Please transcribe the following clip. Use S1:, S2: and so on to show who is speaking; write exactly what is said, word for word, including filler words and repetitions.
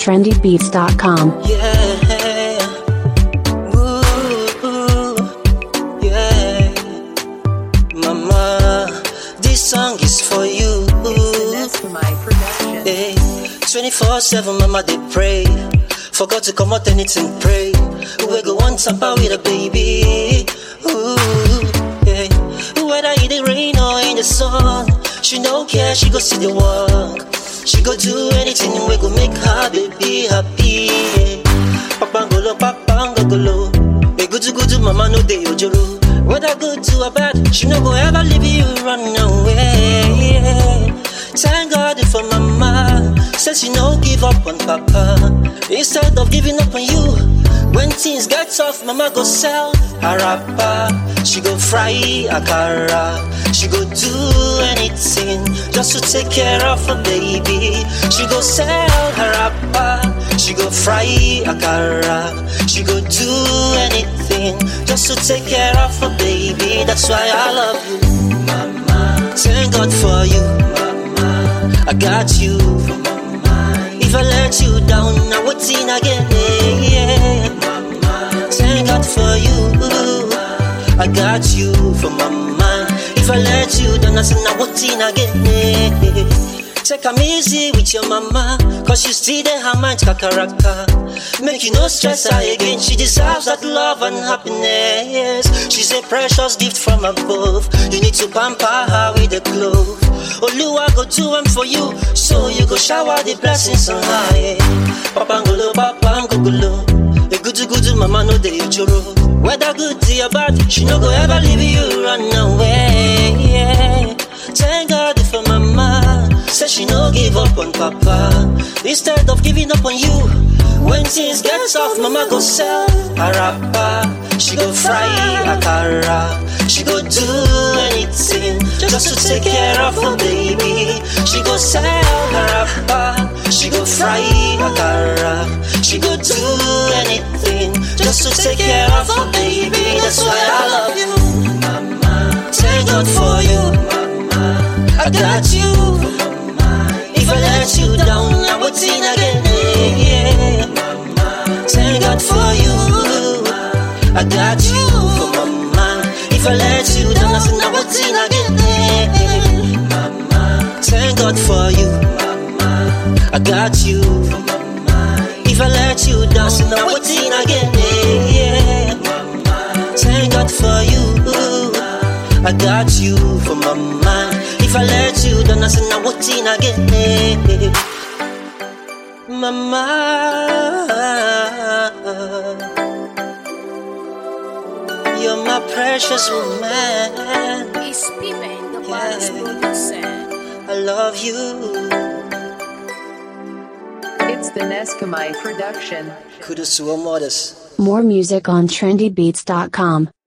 S1: trendy beats dot com.
S2: Yeah. Ooh, yeah. Mama, this song is for you.
S3: That's for my production.
S2: Hey, twenty-four seven, mama, they pray. Forgot to come out anything, pray. We go on tamper with a baby. Ooh, yeah. Whether in the rain or in the sun, she no care, she go see the work. She go do anything, we go make her baby happy. Papangolo, papangolo. Be good to good to mama, no day ojoro. Whether good to or bad, she no go ever leave you, run away. Thank God for mama, says she no give up on papa. Instead of giving up on you, when things get tough, mama go sell her rapper. She go fry akara. She go do anything just to take care of her baby. She go sell her rapper. She go fry akara. She go do anything just to take care of her baby. That's why I love you, mama. Thank God for you, mama. I got you, mama. If I let you down, I would sin again. Yeah. Thank God for you, I got you for my mind. If I let you down, I say now what's in again. Take am easy with your mama, cause you still there her mind kakaraka. Make you no stress her again, she deserves that love and happiness. She's a precious gift from above, you need to pamper her with a glove. Oluwa go do am for you, so you go shower the blessings on her. Yeah. Papangolo, papangolo. Good to good to mama, no day choro. Whether good to or bad, she no go ever leave you, run away. Yeah. Thank God for mama, says she no give up on papa. Instead of giving up on you, when things get tough, mama go sell her rapper. She go fry akara. She go do anything just to take care of her baby. She go sell her rapper. She go fry akara. She go do anything just to take care of her baby. That's why I love you, mama. Thank God for you, mama. I got you, mama. If I let you down, I would sin again. Yeah, mama. Thank God for you, I got you, mama. If I let you down, I say I would sin again. Mama. Thank God for you, mama. I got you, mama. If I let you down, I say I would sin again. Yeah, mama. Thank God for you, I got you for my mind. If I let you down, I say now what's in again, mama. You're my precious woman.
S3: It's Pippen, the boss producer.
S2: I love you.
S3: It's the Neskamai production.
S2: Kudos to our mothers.
S1: More music on trendy beats dot com.